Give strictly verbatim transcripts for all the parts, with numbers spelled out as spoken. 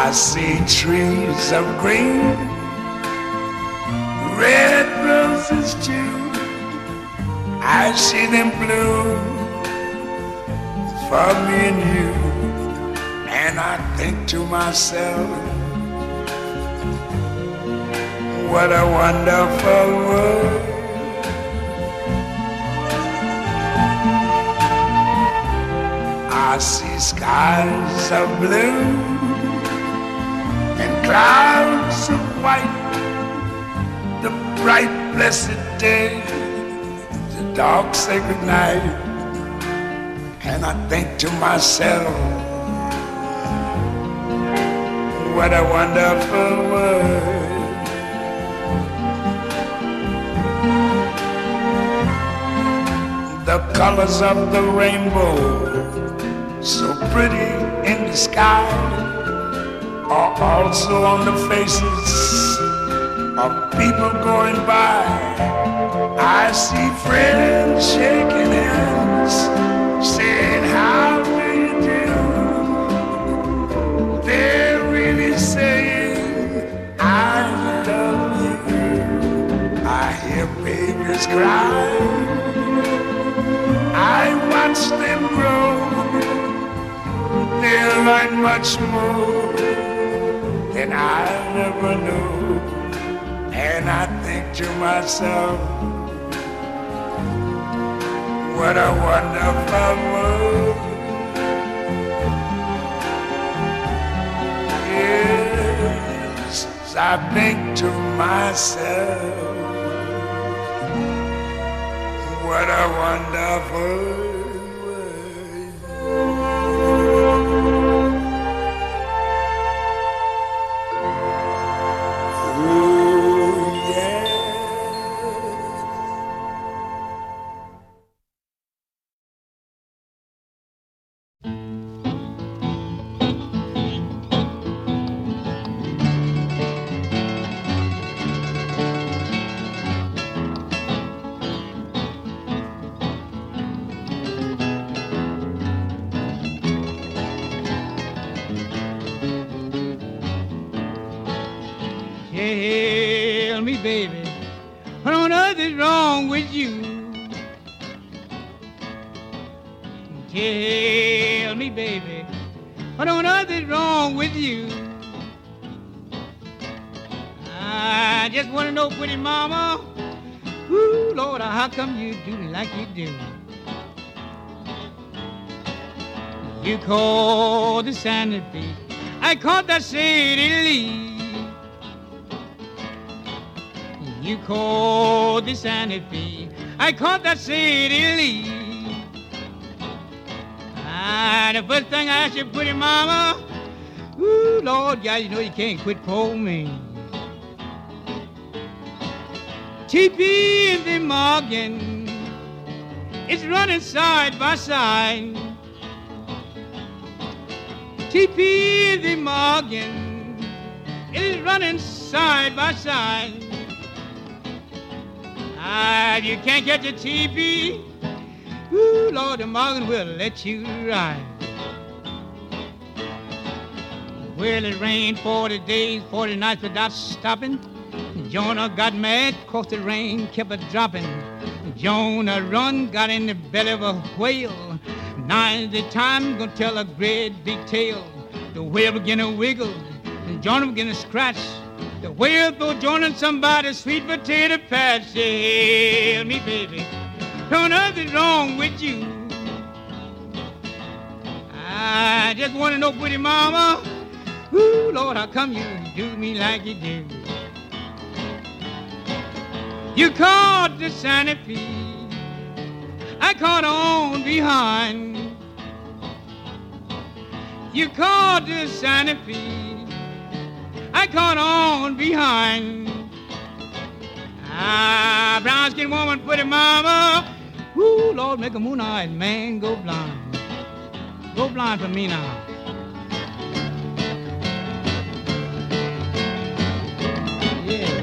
I see trees of green, red roses too. I see them bloom for me and you. And I think to myself, what a wonderful world. I see skies of blue and clouds of white, the bright blessed day, the dark sacred night. And I think to myself, what a wonderful world. The colors of the rainbow, so pretty in the sky, are also on the faces of people going by. I see friends shaking hands, saying, how do you do? They're really saying, I love you. I hear babies cry, I watch them grow. They'll learn much more than I never knew. And I think to myself, what a wonderful world. Yes, I think to myself, what a wonderful world. Tell me, baby, what on earth is wrong with you? Tell me, baby, what on earth is wrong with you? I just want to know, pretty mama, ooh, Lord, how come you do me like you do? You called the Santa Fe, I caught that city leaf. You called the Santa Fe, I caught that city leaf. Ah, the first thing I asked you, pretty mama, ooh, Lord, God, you know you can't quit calling me. T P and the Morgan, it's running side by side. T P and the Morgan, it is running side by side. Ah, if you can't get the T V, ooh, Lord, the Morgan will let you ride. Well, it rained forty days, forty nights without stopping. Jonah got mad, 'cause the rain kept a dropping. Jonah run, got in the belly of a whale. Now's the time, gonna tell a great big tale. The whale began to wiggle, and Jonah began to scratch. The whale throw Jonah in somebody's sweet potato patch. Tell me, baby, don't nothing wrong with you. I just want to know, pretty mama, ooh, Lord, how come you do me like you do? You caught the Santa Fe, I caught on behind. You caught the Santa Fe, I caught on behind. Ah, brown skin woman, pretty mama, ooh, Lord, make a moon-eyed man go blind. Go blind for me now. Yeah.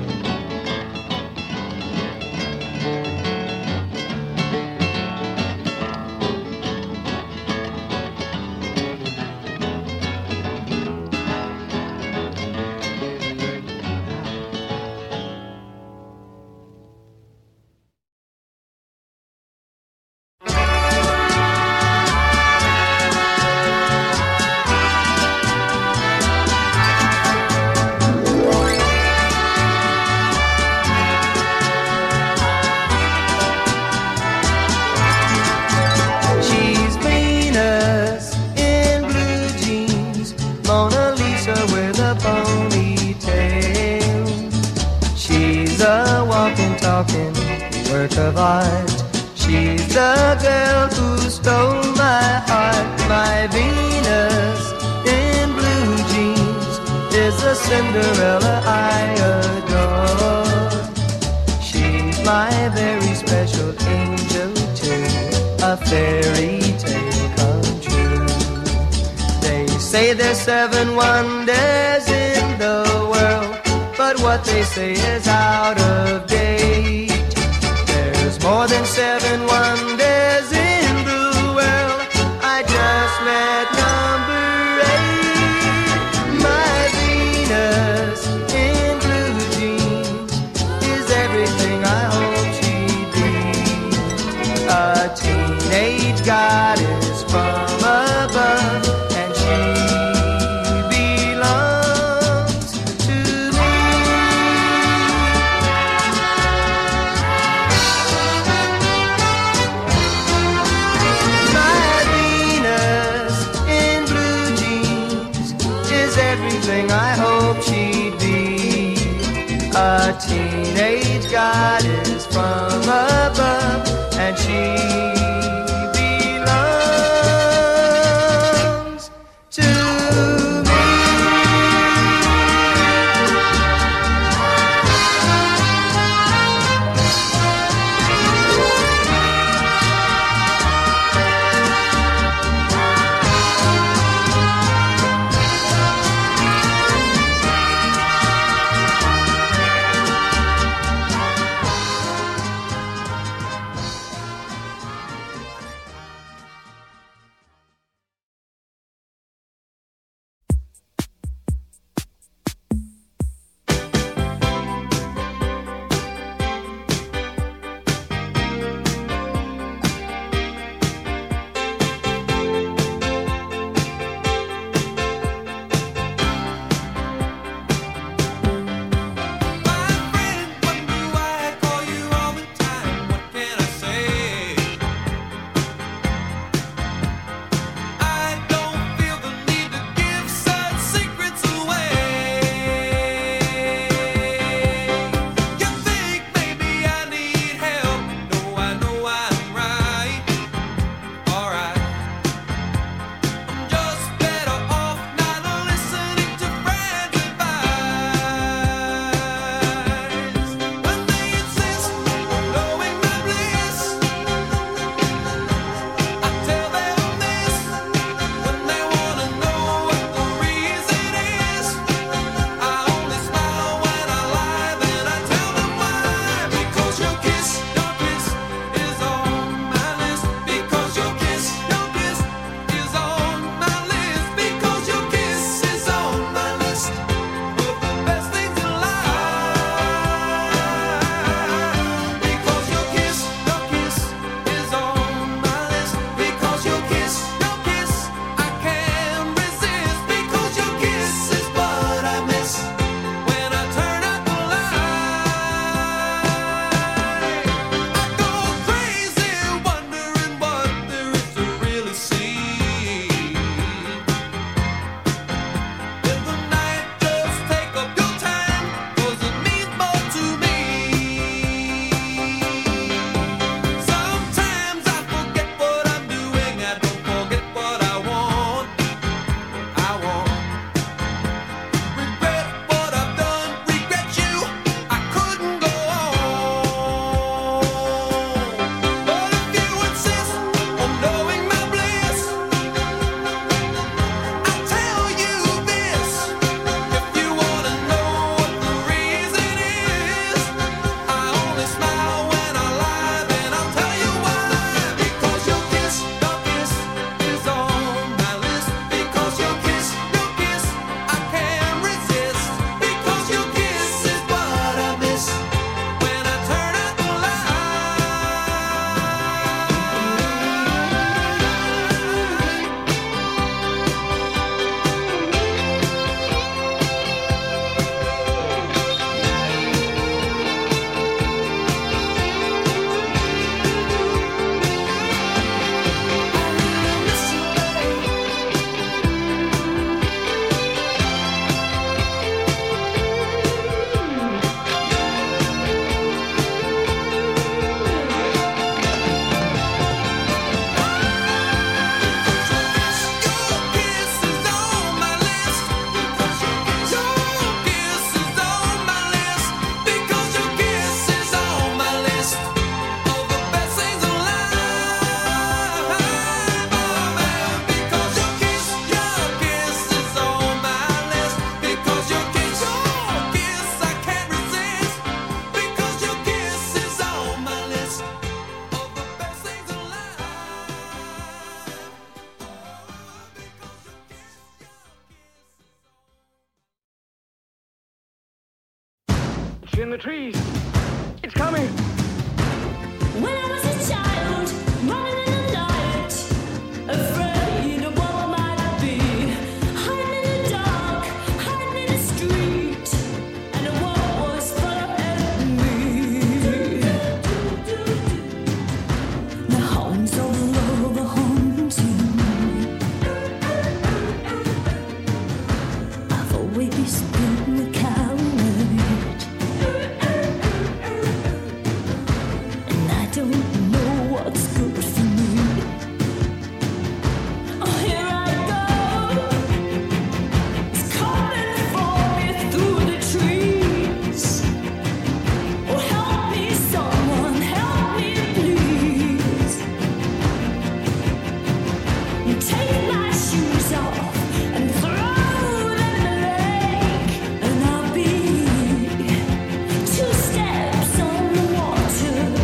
of art. She's the girl who stole my heart. My Venus in blue jeans is the Cinderella I adore. She's my very special angel too, a fairy tale come true. They say there's seven wonders in the world, but what they say is out of date. There's more than seven wonders in the world. I just met number eight. My Venus in blue jeans is everything I hope she'd be. A teenage goddess from above, and she belongs to me. My Venus in blue jeans is everything I hope she'd be. A teenage goddess from above, and she belongs to me. It's in the trees. It's coming. When I was a child, running in the night, afraid of what I might be, hiding in the dark, hiding in the street, and the world was full of enemy. The hounds of love are haunting. I've always been a coward. Don't know what's good for me. Oh, here I go. It's coming for me through the trees. Oh, help me, someone, help me, please. Take my shoes off and throw them in the lake, and I'll be two steps on the water.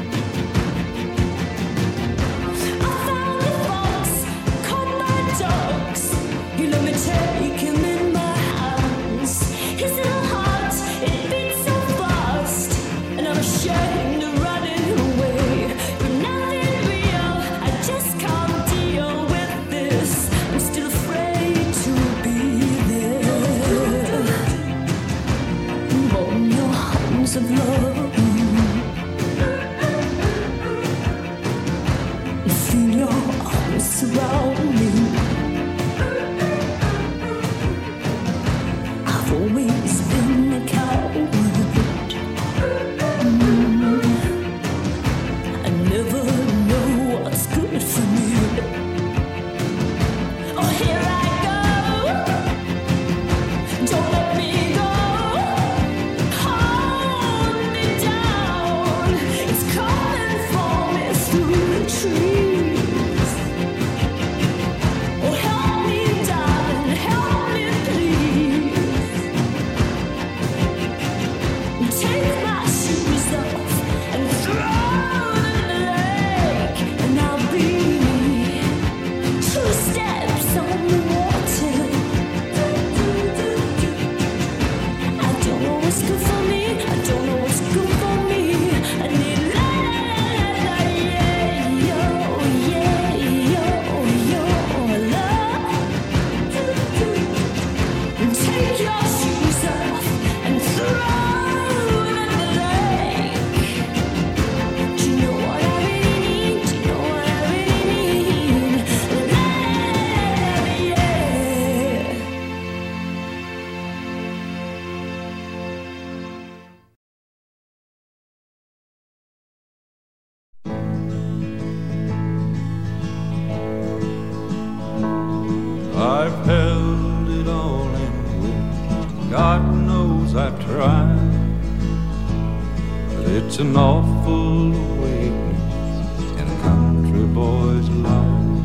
You let me take him in my hands. His little heart, it beats so fast, and I'm ashamed of running away. But nothing real, I just can't deal with this. I'm still afraid to be there. On your arms of love, feel your arms surround me. Always been a coward. Mm. I never know what's good for me. Oh, here I go. Don't let me go. Hold me down. It's coming for me through the trees. Oh, help me, darling, help me, please. Take my shoes off and throw them in the lake, and I'll be two steps on the water. I don't know what's good for me. I don't know what's good for me. I need la la la la yeah yo yeah yo yo love. Take your shoes off and throw. I've held it all in with, God knows I've tried, but it's an awful awakening in a country boy's life.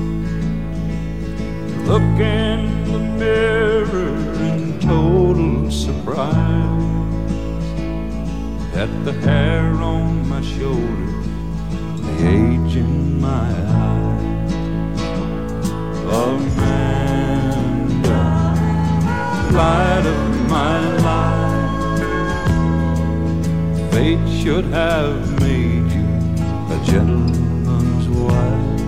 Look in the mirror in total surprise at the hair on my shoulder, the age in my eye. Amanda, light of my life, fate should have made you a gentleman's wife.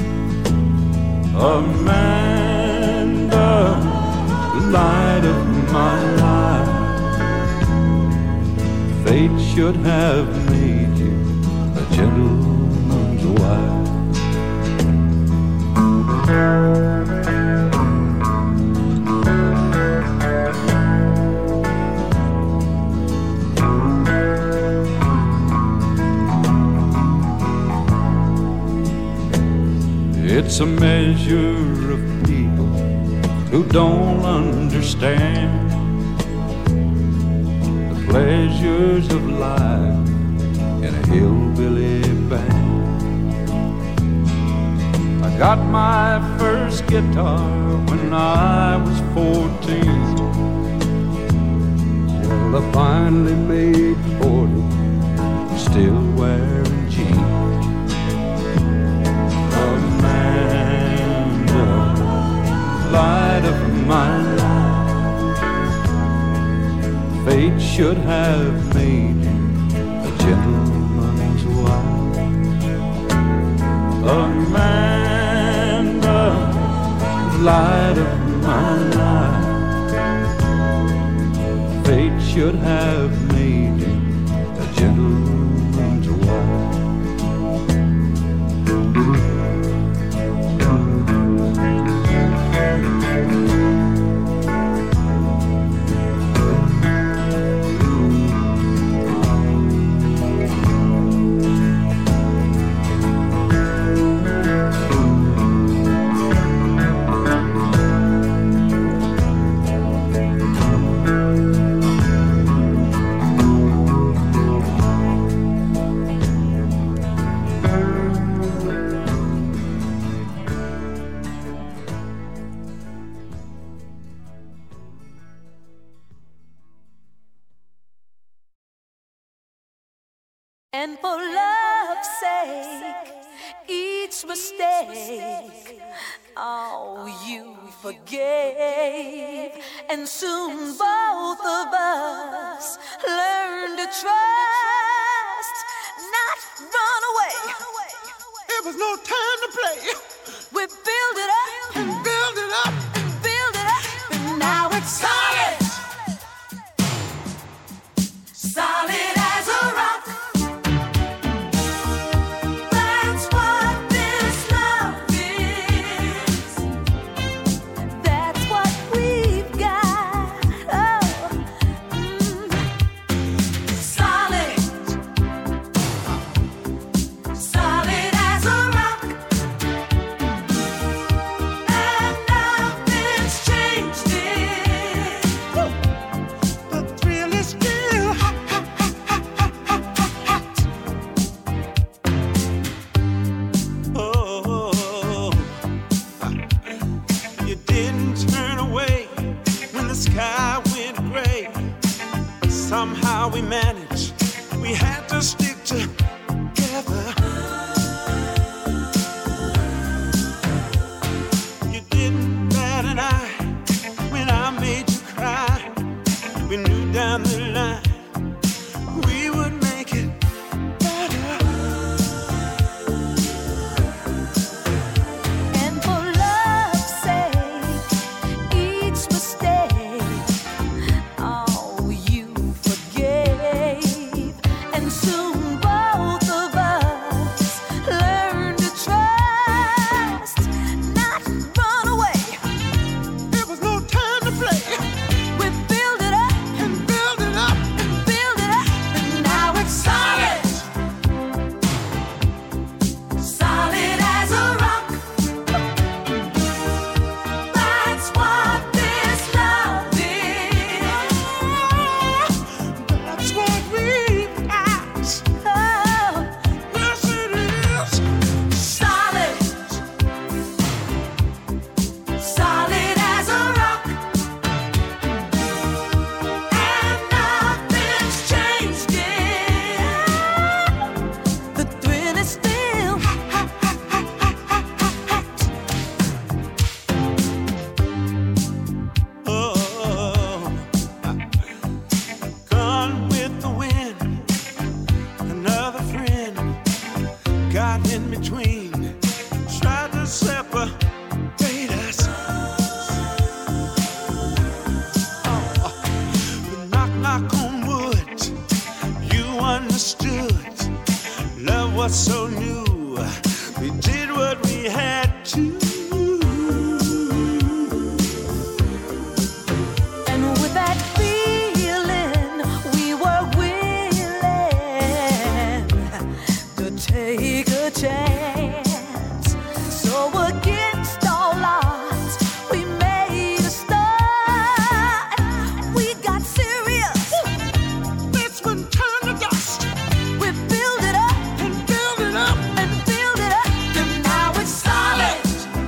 Amanda, light of my life, fate should have made you a gentleman's wife. It's a measure of people who don't understand the pleasures of life in a hillbilly band. I got my first guitar when I was fourteen. Well, I finally made forty, still wearing jeans. Amanda, light of my life, fate should have made you a gentleman's wife. Amanda, light of my life, fate should have made you a gentleman's wife. And for love's sake, each mistake, oh, you forgave. And soon both of us learned to trust, not run away. It was no time to play. We build it up and build it up and build it up, and now it's solid, solid as a rock. Somehow we managed, we had to stick together. You didn't bat an eye when I made you cry. We knew down the line we would make it better. And for love's sake, each mistake, oh, you forgave. And soon both of us learned to trust, not run away. There was no time to play. We build it up and build it up and build it up, and now it's solid, solid as a rock. That's what this love is. That's what we've got. Oh, Yes, it is. solid, solid as a rock, and nothing's changed it. The thrill is still Oh, gone with the wind. Another friend got in between, tried to separate us. Oh, but knock, knock on wood, you understood. Love was so new, we did what we had to. And with that feeling, we were willing to take a chance. So against all odds, we made a start. We got serious. This one turned to dust We build it up and build it up and build it up, and now it's solid,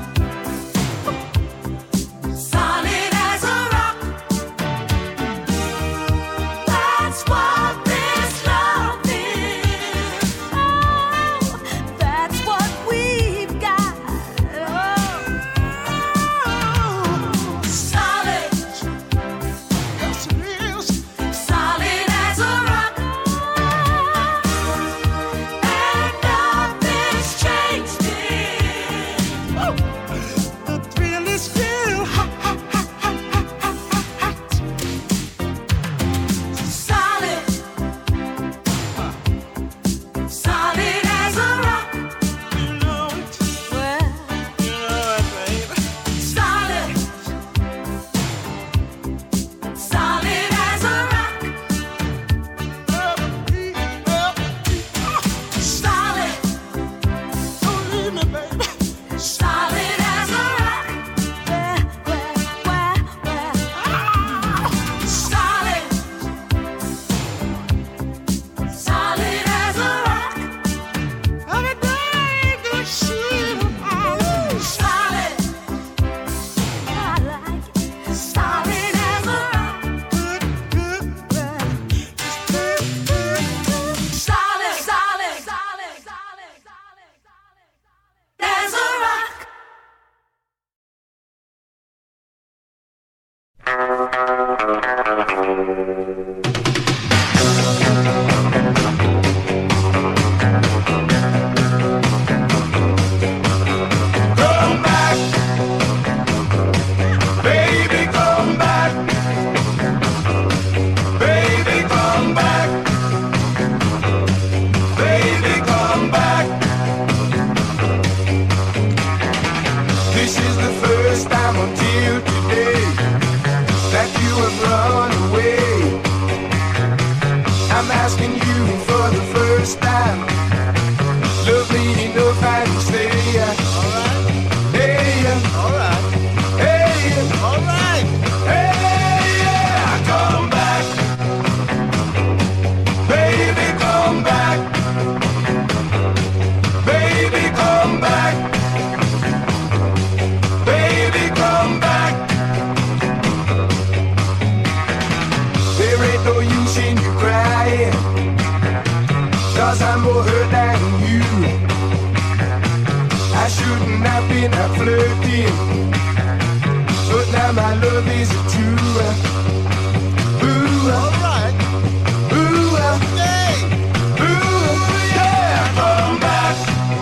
shooting, I've been a flirting. But now my love is true. Ooh, alright. Ooh, hey. Ooh, yeah. Come back,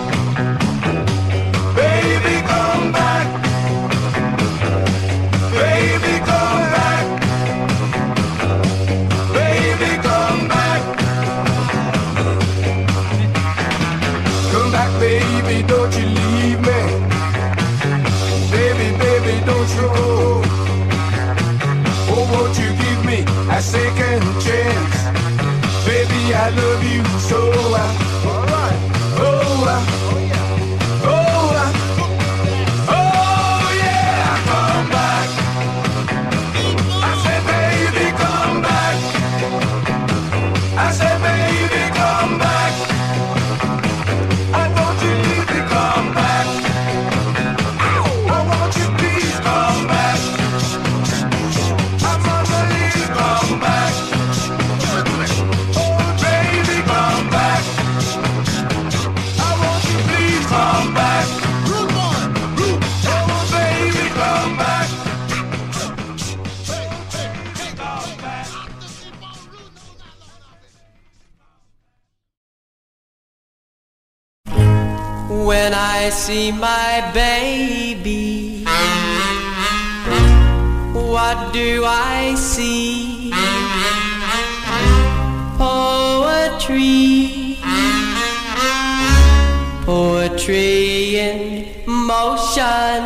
baby, come back. Baby, come back. Baby, come back. Come back, baby, don't you leave me. Baby, baby, don't you go. Oh, won't you give me a second chance? Baby, I love you so. Uh, all right. Oh, uh, oh yeah. Oh, uh, oh yeah. Come back. I said, baby, come back. I said, baby, come back. I want you to come back. I want you please come back. I'm on the leave, come back. Oh, baby, come back. I want you please come back. Oh, baby, come back. Come back. When I see my baby, what do I see? Poetry, poetry in motion,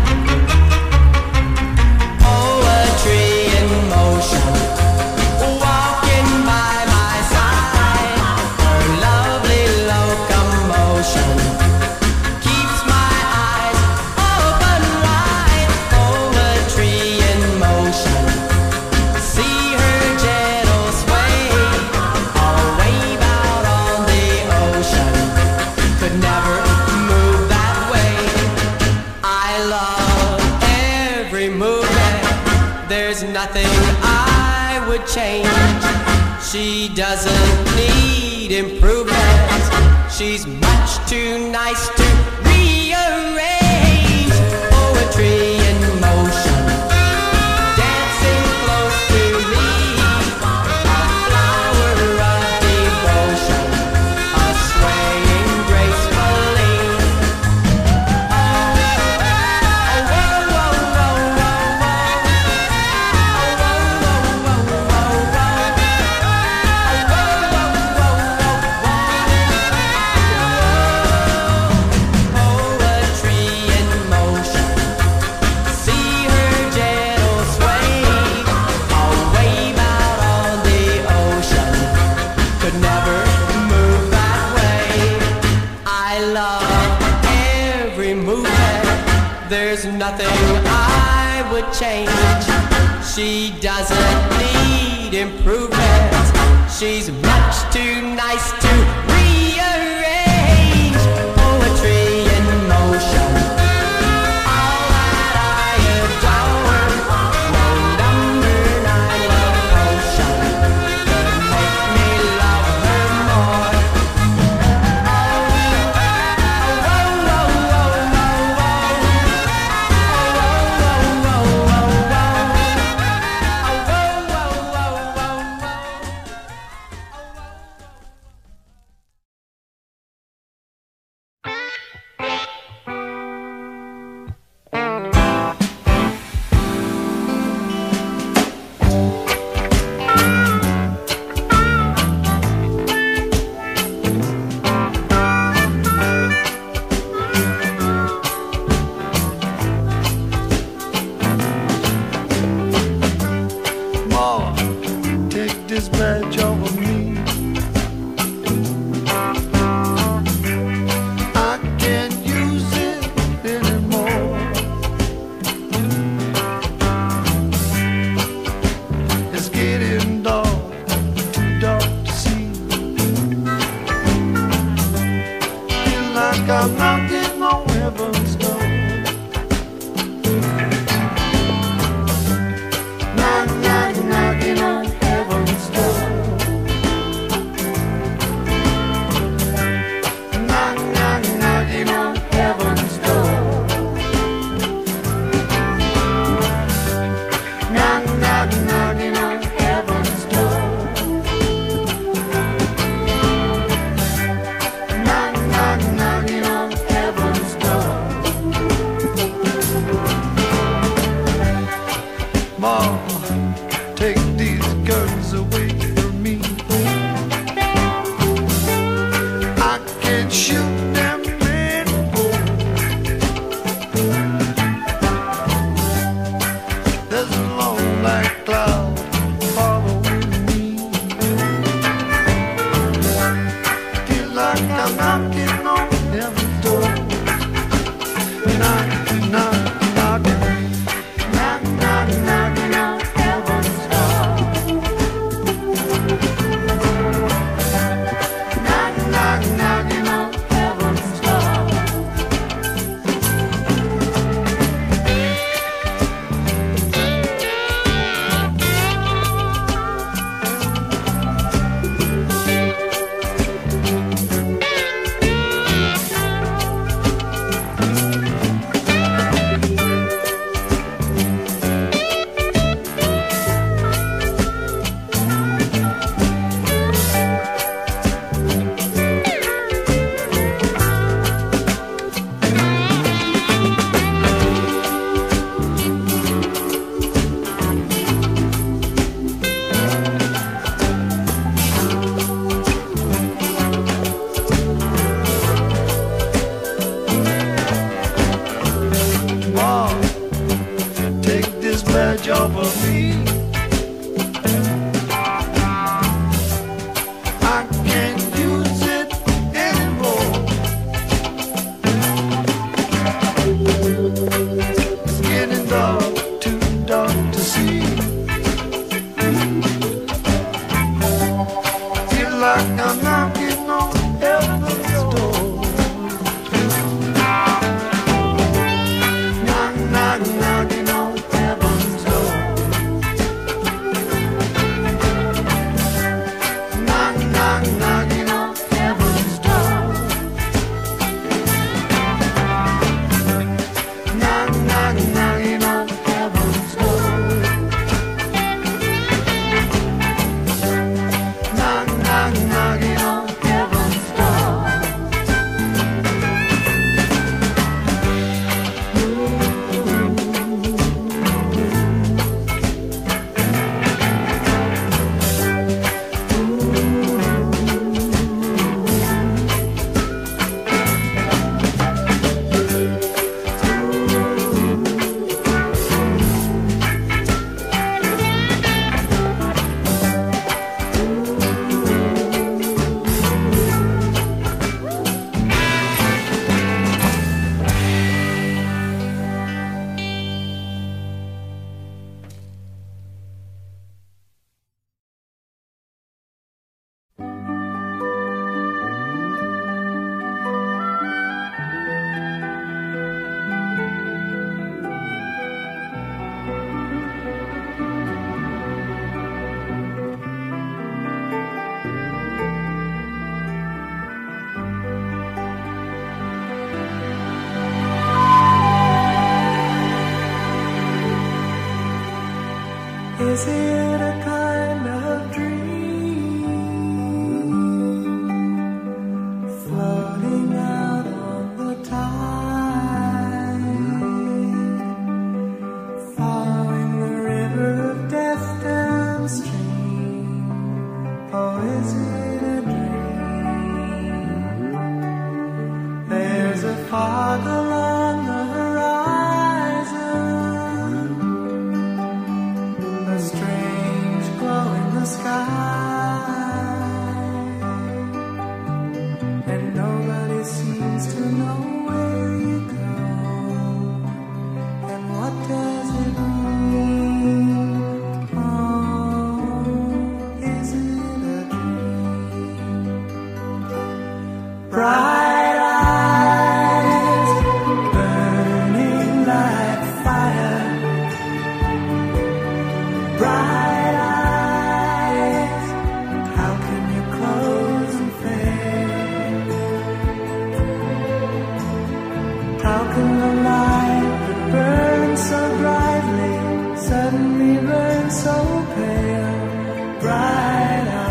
poetry in motion, walking by my side, oh lovely locomotion. Keeps my eyes open wide, poetry in motion. See her gentle sway, all wave out on the ocean. Could never move that way. I love every movement. There's nothing I would change. She doesn't need improvement. She's much too nice to rearrange. Poetry in motion, dancing close to me, a flower of devotion, a swaying gracefully. Oh, whoa, whoa, whoa, whoa, whoa. Oh, whoa, whoa, whoa, whoa, whoa. Oh, whoa, whoa, whoa, whoa, whoa. Poetry in motion. See her gentle sway, all wave out on the ocean. Could never move that way. I love every movement. There's nothing I would change. She doesn't need improvement. She's much too nice to Is it a kind of dream floating out on the tide, following the river of death downstream? Or is it a dream? There's a fog along the a strange glow in the sky, and nobody seems to know where you go, and what does it mean? Oh, is it a dream? Bright eyes burning like fire, bright eyes, how can you close and fade? How can the light that burns so brightly suddenly burn so pale? Bright eyes.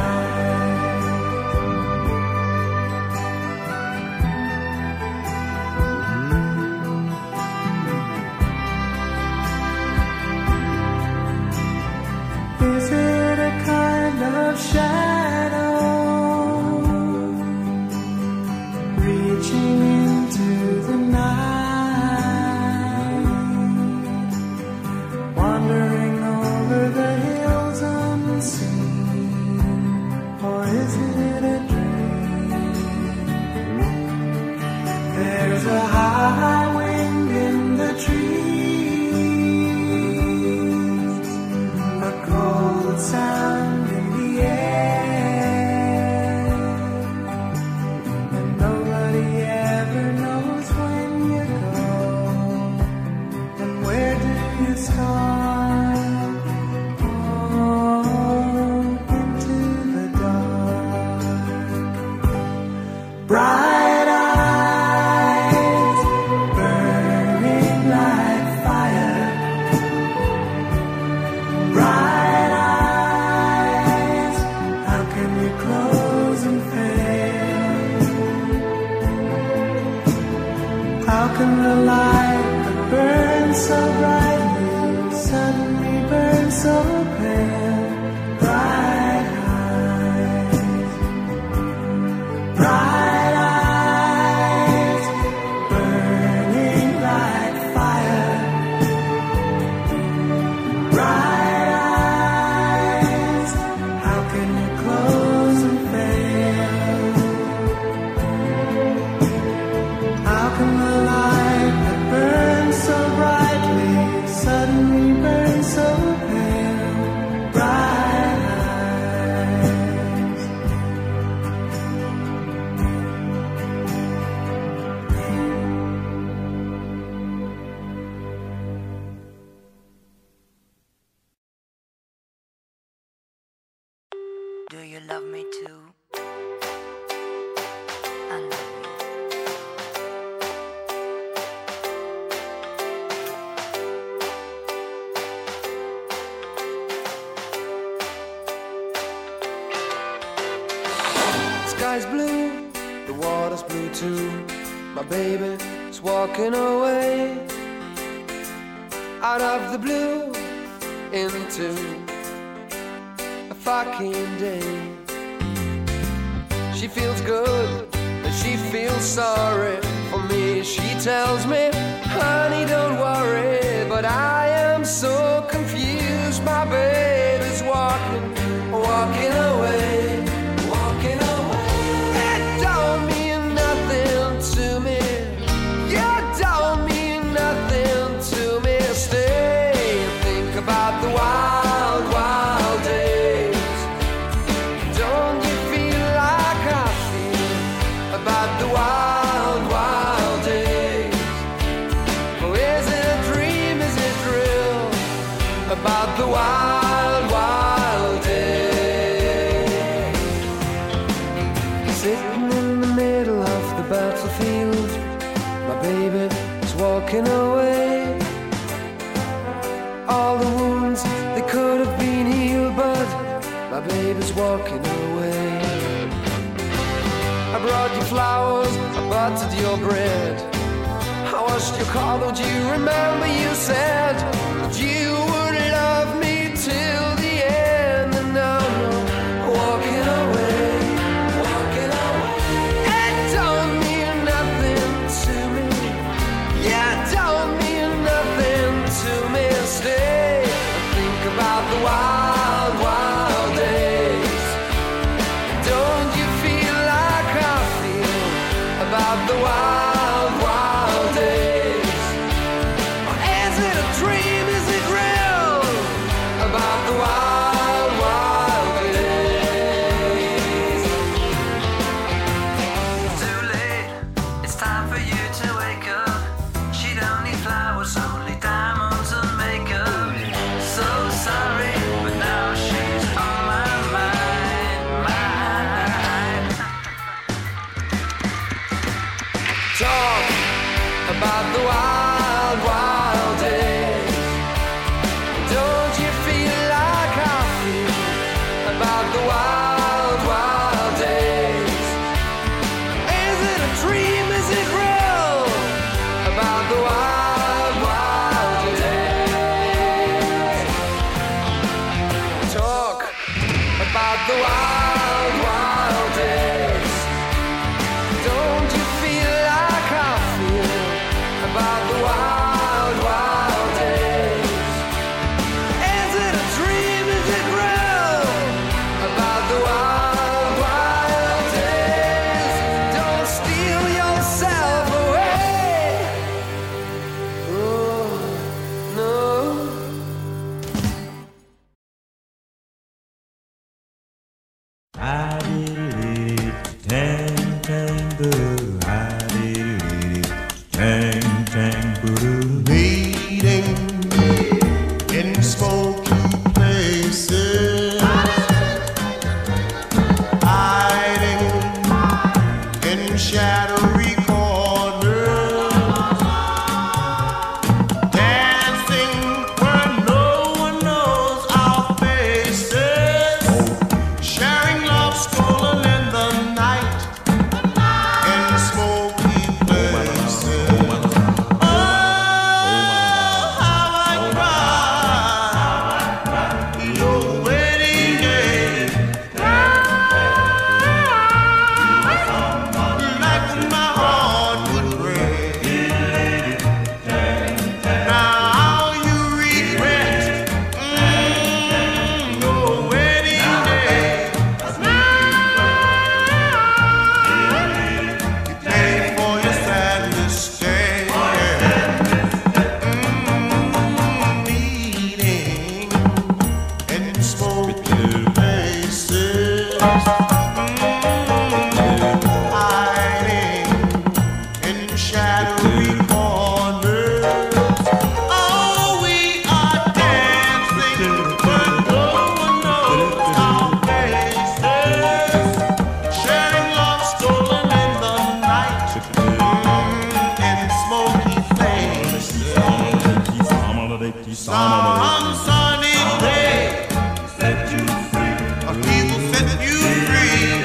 Is it a kind of shadow reaching into the night? can the light that burns so brightly suddenly burn so pale? Bright eyes, bright eyes, burning like fire. Bright eyes, how can you close and fail? How can the light that burns so brightly suddenly burn so pale? Bright eyes. Do you love me too? I love you. Sky's blue, the water's blue too. My baby's walking away out of the blue into a fucking day. She feels good, but she feels sorry for me. She tells me, honey, don't worry, but I am so confused. My baby's walking, walking away. Walking away. It don't mean nothing to me. You don't mean nothing to me. Stay and think about the wild, wild days. Don't you feel like I feel about the wild, wild days? Or is it a dream, is it real? About the wild, wild days. Sitting in the middle of the battlefield, my baby is walking away. All the wounds, they could have been healed, but my baby's walking away. I brought you flowers, I buttered your bread, I washed your car, don't you remember you said that you would love me till the end? And now you're walking away, walking away. It don't mean nothing to me. Yeah, it don't mean nothing to me. Stay and think about the wild, wild days. Don't you feel like I feel about the wild, wild days? Or is it a dream, is it real? Some sunny day set you free. He will set you free.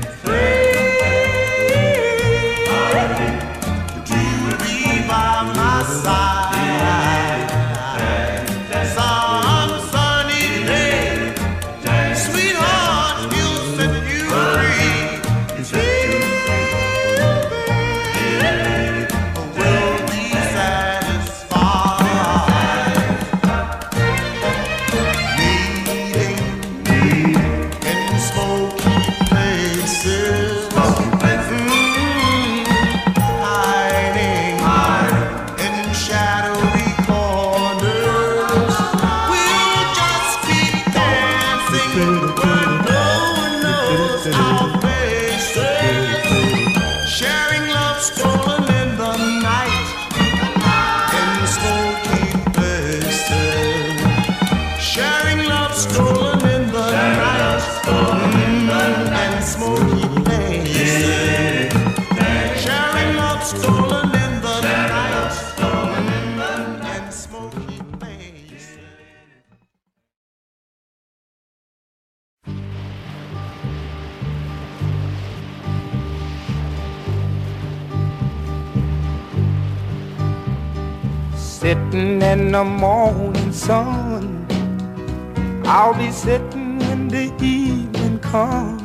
Free to be by my side. Some sunny day, sweetheart, he'll set you free. Will be satisfied. Meeting in smoky places, Mm, hiding in shadowy corners. We'll just keep dancing where no one knows our faces, sharing love stolen in the night in smoky places, sharing love stolen in the night mm, and smoky places, sharing love stolen in the night mm, and smoky places. Sitting in the morning sun, I'll be sitting when the evening comes,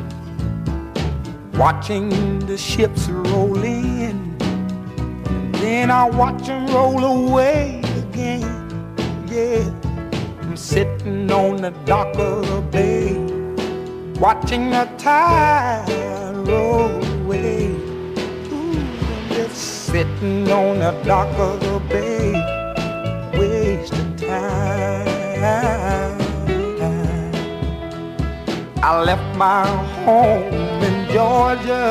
watching the ships roll in, and then I'll watch them roll away again. Yeah, I'm sitting on the dock of the bay, watching the tide roll away. Ooh, I'm just sitting on the dock of the bay, wasting time. I left my home in Georgia,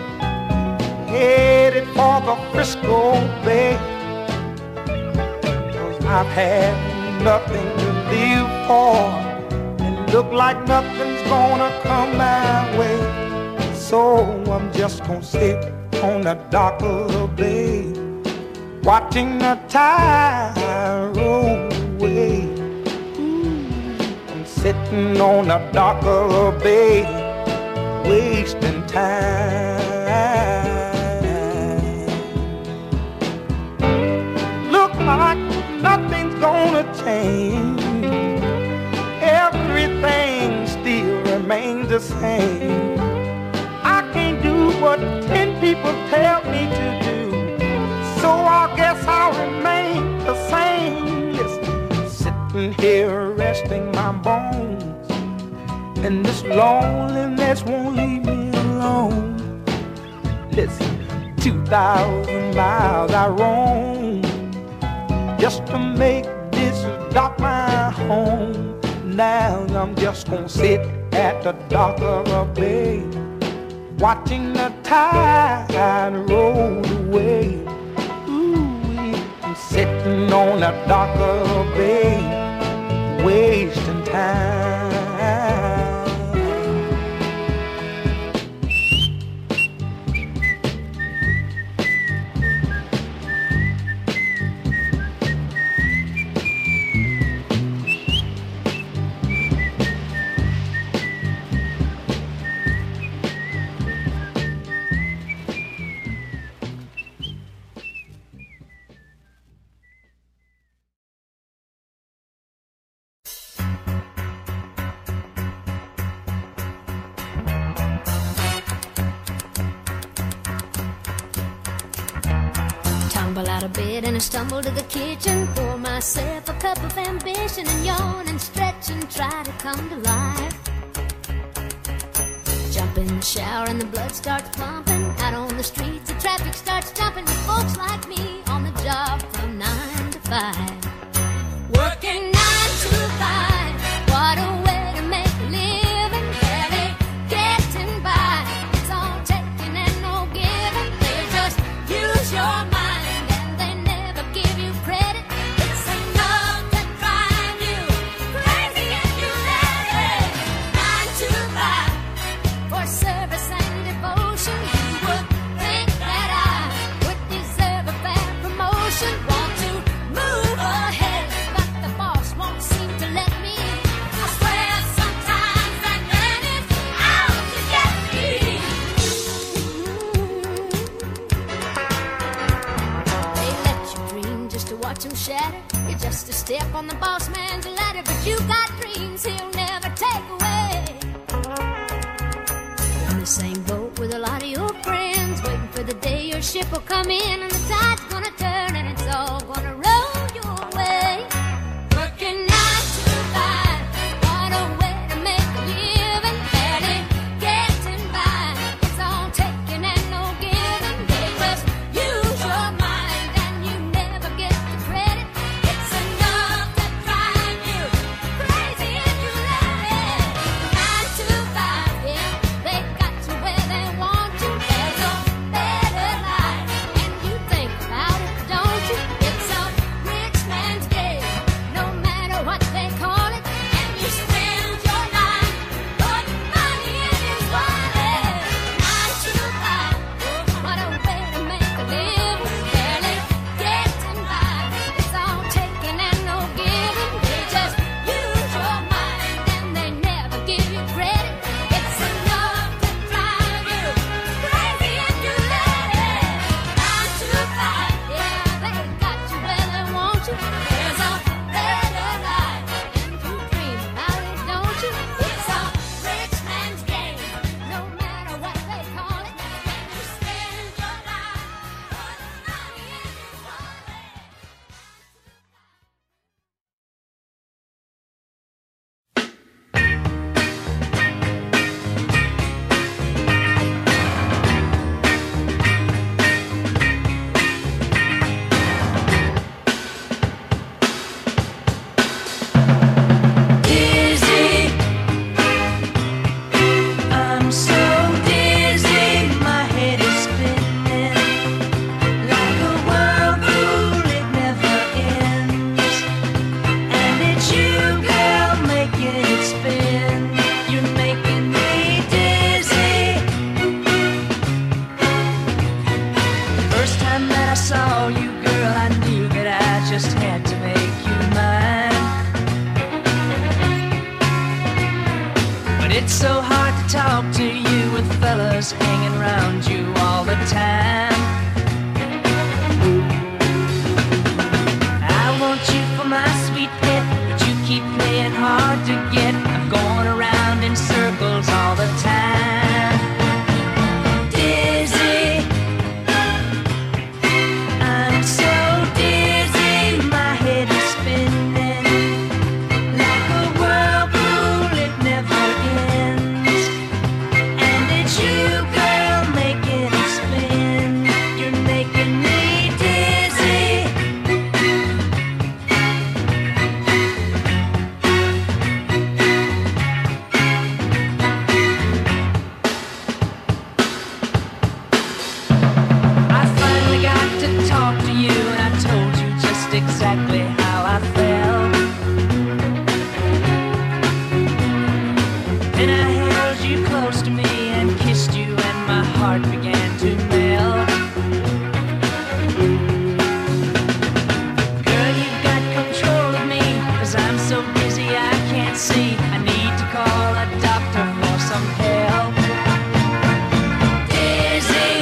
headed for the Frisco Bay, 'cause I've had nothing to live for, and look like nothing's gonna come my way. So I'm just gonna sit on the dock of the bay, watching the tide roll away. Ooh, I'm sitting on the dock of the bay, wasting time. Look like nothing's gonna change, everything still remains the same. I can't do what ten people tell me to do, so I guess I'll remain the same. Listen, sitting here resting my bones, and this loneliness won't leave me alone. Listen, two thousand miles I roam just to make this dock my home. Now I'm just gonna sit at the dock of the bay, watching the tide roll away. Ooh, I'm sitting on the dock of the bay, wasting time. Tumble out of bed and I stumble to the kitchen, pour myself a cup of ambition and yawn and stretch and try to come to life. Jump in the shower and the blood starts pumping. Out on the streets the traffic starts jumping with folks like me on the job from nine to five. Working nine to five, what a way to make a living. Barely getting by, it's all taking and no giving. They just use your mind. Want to move ahead, but watch him shatter. You're just a step on the boss man's ladder, but you got dreams he'll never take away. You're in the same boat with a lot of your friends, waiting for the day your ship will come in and the tide's gonna turn and it's all gonna roll your way. Working nine to five, what a way to make a living, barely getting by. It's all taking and no giving. They just use your mind and you never get the credit. It's enough to drive you crazy if you let it. Nine to five, yeah, they got you where they want you. There's a better life, and you think about it, don't you? It's a rich man's game, no matter what they call it. And you spend your life putting money in his wallet. Nine to five, what a way to make a living, barely getting by. It's all taking and no giving. They just use your mind and they never give you credit. It's enough to drive you crazy if you let it. Nine to five, yeah, they got you where they want you. There's a better life, and you dream about it, don't you? It's a rich man's game, no matter what they call it. And you spend your life putting money in his wallet. Dizzy, I'm so dizzy, my head is spinning like a whirlpool, it never ends. And it's you, girl, making it spin. You're making me dizzy. First time that I saw you, girl, I knew that I just had to make you mine. But it's so hard to talk to you with fellas hanging around you all the time. I want you for my sweet pet, but you keep playing hard to get. I'm going around in circles all the time. Dizzy, I'm so dizzy, my head is spinning like a whirlpool, it never ends. And it's you, girl, making it spin. You're making me dizzy. I finally got to talk to you, and I told you just exactly how I felt. Then I held you close to me and kissed you, and my heart began to melt. Girl, you've got control of me, 'cause I'm so dizzy I can't see. I need to call a doctor for some help. Dizzy,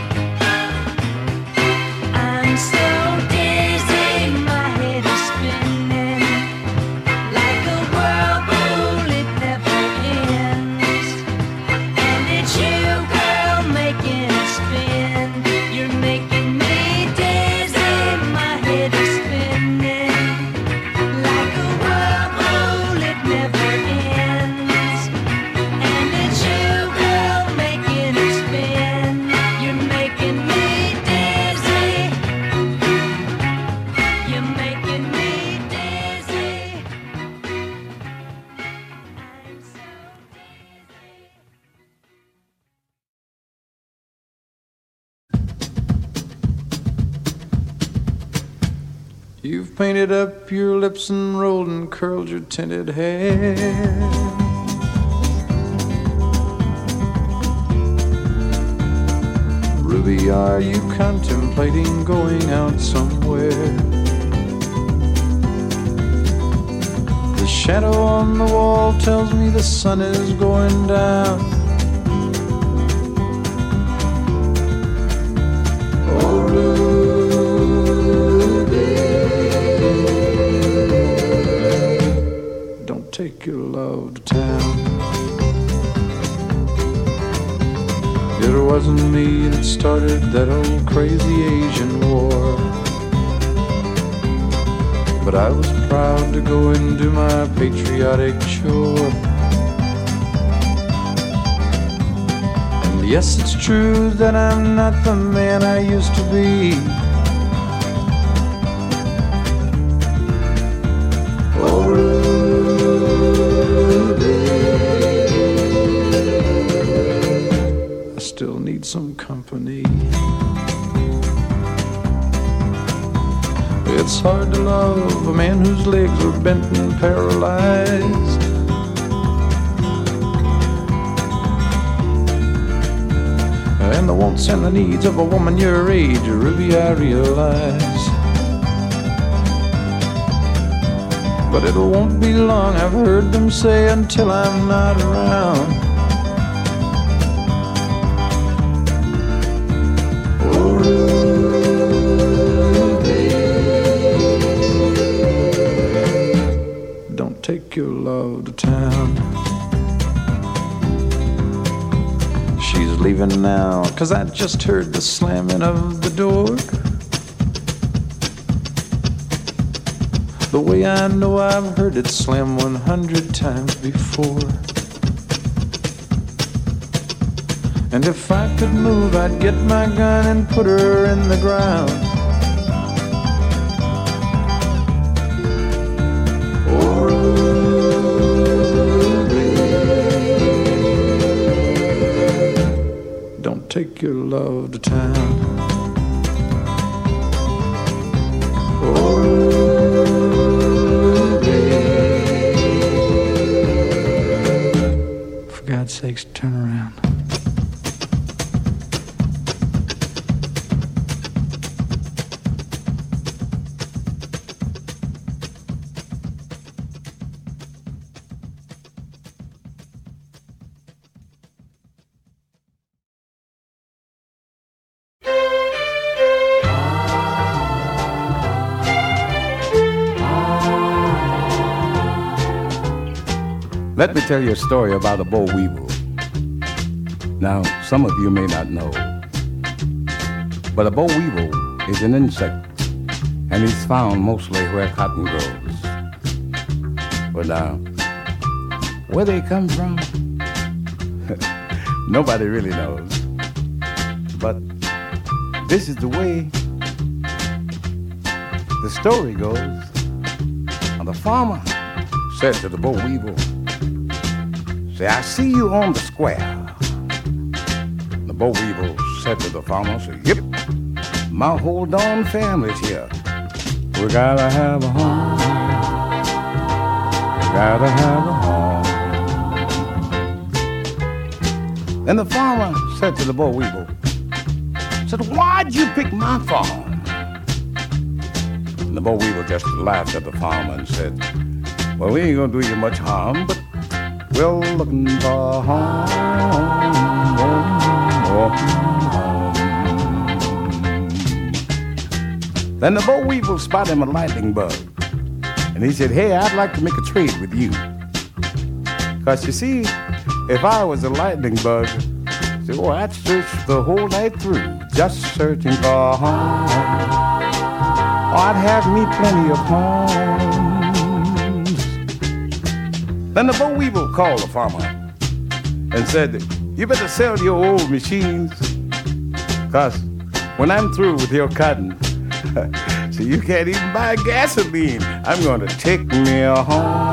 I'm so dizzy, my head is spinning like a whirlpool, it never ends. And it's you, girl, making it spin. You're making me dizzy, my head is spinning like a whirlpool, it never ends. And it's you, girl, making it spin. You're making me dizzy. You're making me dizzy. I'm so You've painted up your lips and rolled and curled your tinted hair. Ruby, are you contemplating going out somewhere? The shadow on the wall tells me the sun is going down. Oh, Ruby, that started that old crazy Asian war. But I was proud to go and do my patriotic chore. And yes, it's true that I'm not the man I used to be. Oh, Ruby, I still need some company. It's hard to love a man whose legs are bent and paralyzed. And the wants and the needs of a woman your age, Ruby, I realize. But it won't be long, I've heard them say, until I'm not around. Oh, Ruby, don't take your love to town. She's leaving now, 'cause I just heard the slamming of the door. The way I know I've heard it slam one hundred times before. And if I could move, I'd get my gun and put her in the ground. Oh, Ruby, don't take your love to town. Oh, for God's sakes, turn around. Let me tell you a story about a boll weevil. Now, some of you may not know, but a boll weevil is an insect, and he's found mostly where cotton grows. But now, where they come from, nobody really knows. But this is the way the story goes. Now, the farmer said to the boll weevil, say, I see you on the square. The boll weevil said to the farmer, say, yep, my whole darn family's here. We gotta have a home. We gotta have a home. Then the farmer said to the boll weevil, said, why'd you pick my farm? And the boll weevil just laughed at the farmer and said, well, we ain't gonna do you much harm, but we're looking for a home, home, home, home. Then the boll weevil spotted him a lightning bug, and he said, hey, I'd like to make a trade with you. Because you see, if I was a lightning bug, say, oh, I'd search the whole night through, just searching for a home. Oh, I'd have me plenty of homes. Then the boll weevil called the farmer and said, you better sell your old machines, because when I'm through with your cotton, so you can't even buy gasoline. I'm going to take me a home.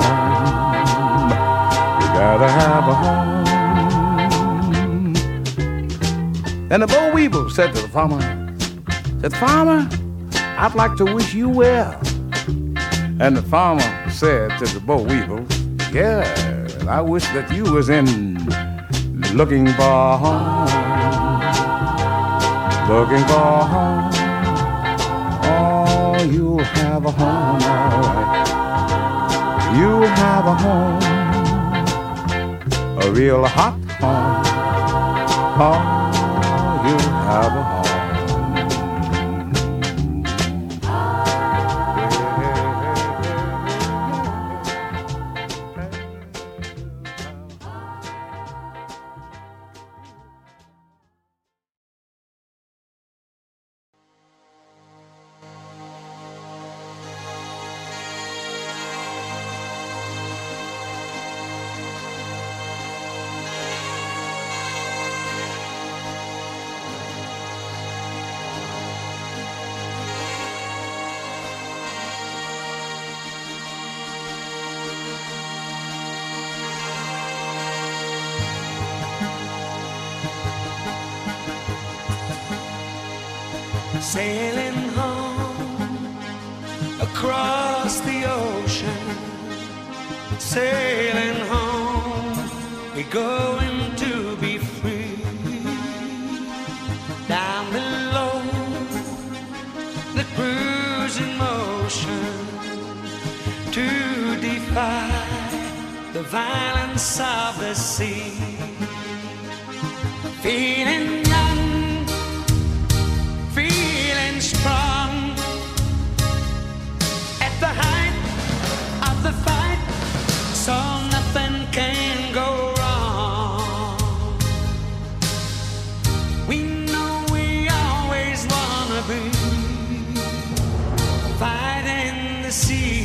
You gotta have a home. Then the boll weevil said to the farmer, said, farmer, I'd like to wish you well. And the farmer said to the boll weevil, yeah, I wish that you was in looking for a home, looking for a home. Oh, you'll have a home, all right. You'll have a home, a real hot home. Oh, you'll have a home. sailing home across the ocean, sailing home, we're going to be free. Down below, the cruising motion to defy the violence of the sea. Feeling young, feeling strong, at the height of the fight, so nothing can go wrong. We know we always wanna be fighting the sea.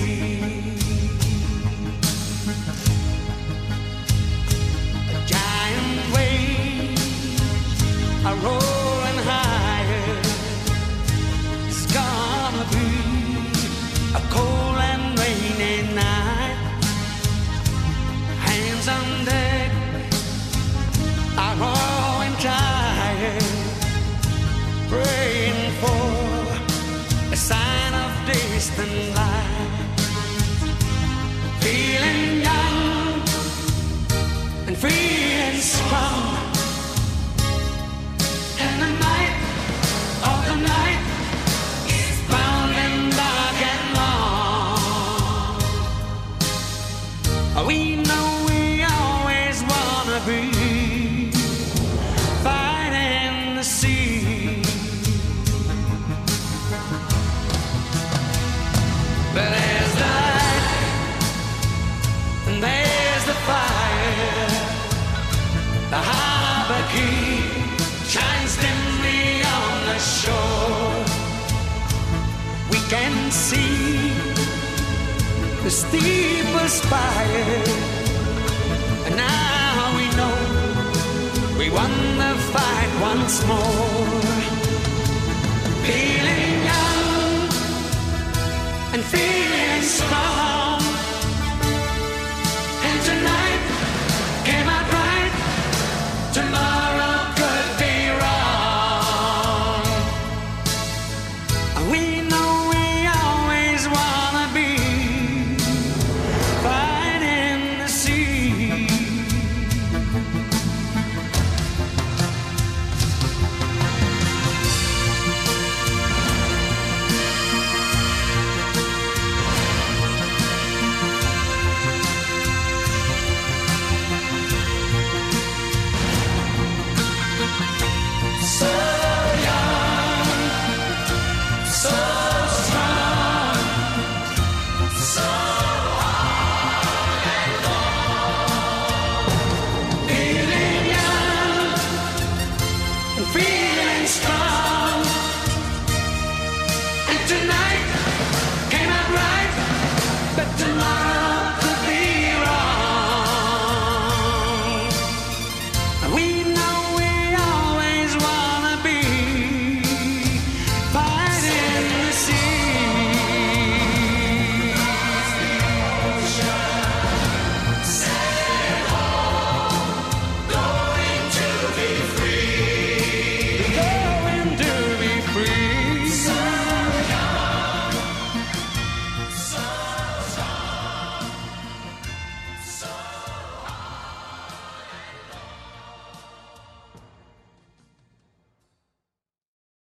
A giant wave are rolling higher. It's gonna be a cold and rainy night. Hands on deck are growing tired, praying for a sign of distant light. Feeling young and feeling strong, and the night of the night is bound and dark and long. We know we always wanna be fighting the sea. But there's the light and there's the fire. The harbor key shines dimly on the shore. We can see the steeple spire, and now we know we won the fight once more. Feeling young and feeling strong,